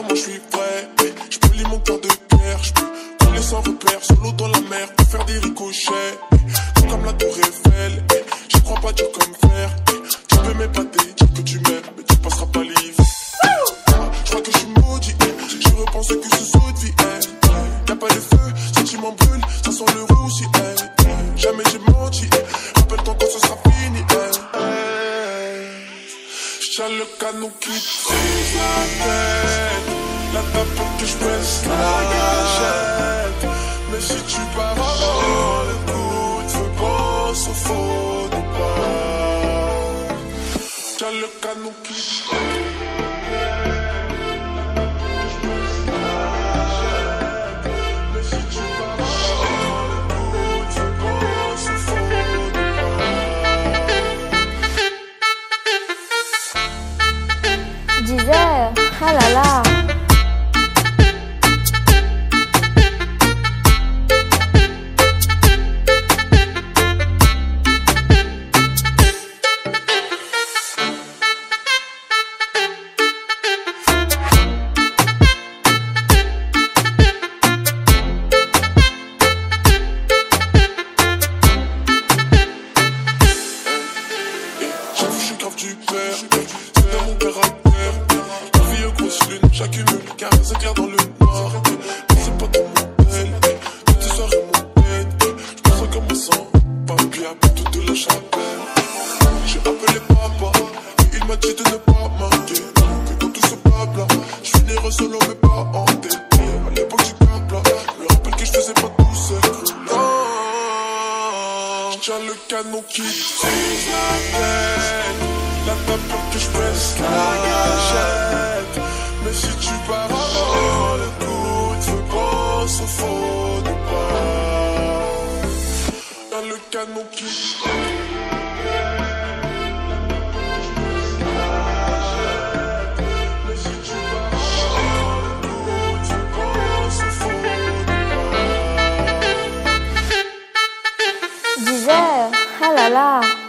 dire moi je suis vrai. Je peux lire mon cœur de pierre. Je peux couler sans repère, solo dans la mer, pour faire des ricochets. Tout comme la tour Eiffel. J'y crois pas dur comme fer. Tu peux m'épater, dire que tu m'aimes, mais tu passeras pas l'hiver. Je crois que je suis maudit. Je repense que ce saut de vie. Y'a pas de feu, sentiment brûle, ça sent le roussi. Jamais j'ai menti. Rappelle-toi quand ce sera fini. J'tiens le canon qui brise la tête. La tape pour que j'baisse la gâchette. Mais si tu pars avant le coup de feu, pense au faux départ. J'tiens le canon qui brise. Mais si tu pars avant le coup de feu, pense au faux départ. 10h, ah là là. J'avoue, je suis grave du père. C'est dans mon caractère. La vie est grosse lune, j'accumule car c'est clair dans le noir. Mais c'est pas dans mon bel. Toutes ces soirées mon tête. Je me sens comme un sang. Papier à bout de la chapelle. J'ai appelé papa. Et il m'a dit de ne pas manquer. Que dans tout ce blabla, je finirai solo mais pas entêté. À l'époque du cap là, je me rappelle que je faisais pas tout seul. J'tiens le canon qui brise la tête. La tape pour que j'baisse la gâchette. Mais si tu pars avant le coup de feu, pense au faux départ. J'tiens le canon qui brise. Mais si tu pars avant le coup de feu, pense au faux départ. 10h, ah là là.